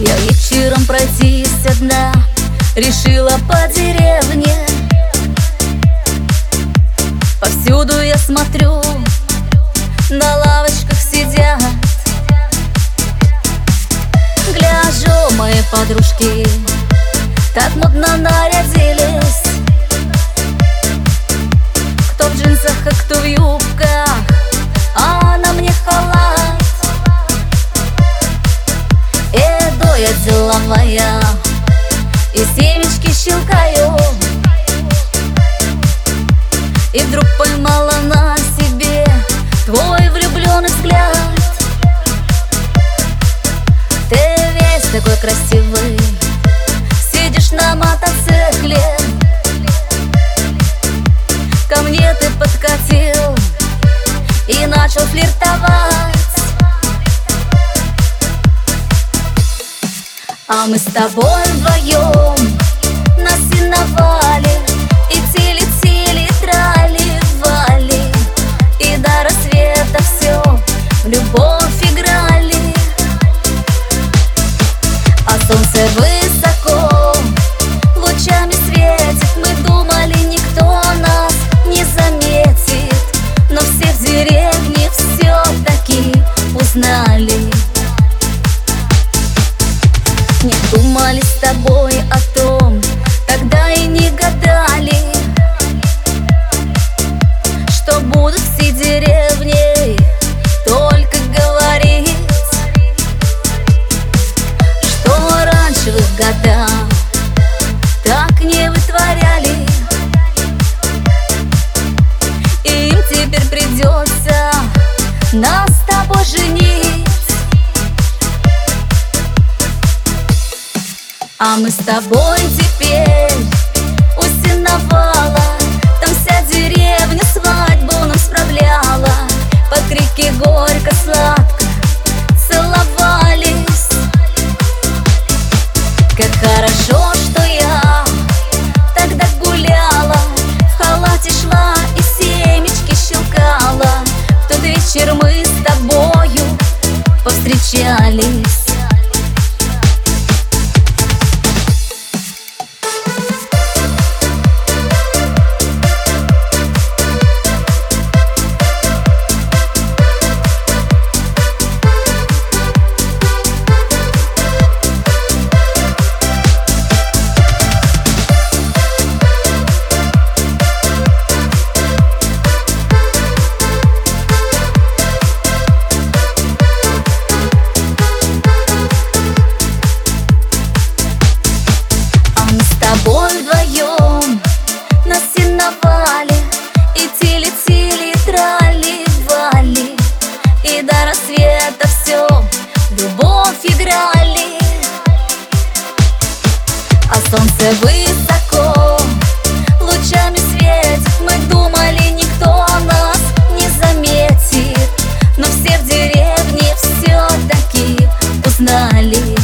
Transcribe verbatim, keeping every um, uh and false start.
Я вечером пройтись одна решила по деревне. Повсюду я смотрю, на лавочках сидят. Гляжу, мои подружки так модно нарядились. Кто в джинсах, а кто в юбках, а на мне халат. Иду я деловая и семечки щелкаю, и вдруг поймала на себе твой влюбленный взгляд. Ты весь такой красивый, сидишь на мотоцикле. Ко мне ты подкатил и начал флиртовать. А мы с тобой вдвоем на сеновале и тили-тили, трали-вали, и до рассвета все в любовь играли. А солнце высоко лучами светит. Мы думали, никто нас не заметит, но все в деревне все-таки узнали. Не думали с тобой о том, тогда и не гадали, что будут все деревни только говорить, что раньше в их годах так не вытворяли. И им теперь придется нас с тобой женить. А мы с тобой теперь у сеновала. Там вся деревня свадьбу нам справляла. Под крики горько-сладко целовались. Как хорошо, что я тогда гуляла, в халате шла и семечки щелкала. В тот вечер мы с тобою повстречались. Вдвоем на сеновале и тили-тили, трали-вали, и до рассвета все в любовь играли. А солнце высоко лучами светит. Мы думали, никто нас не заметит, но все в деревне все-таки узнали.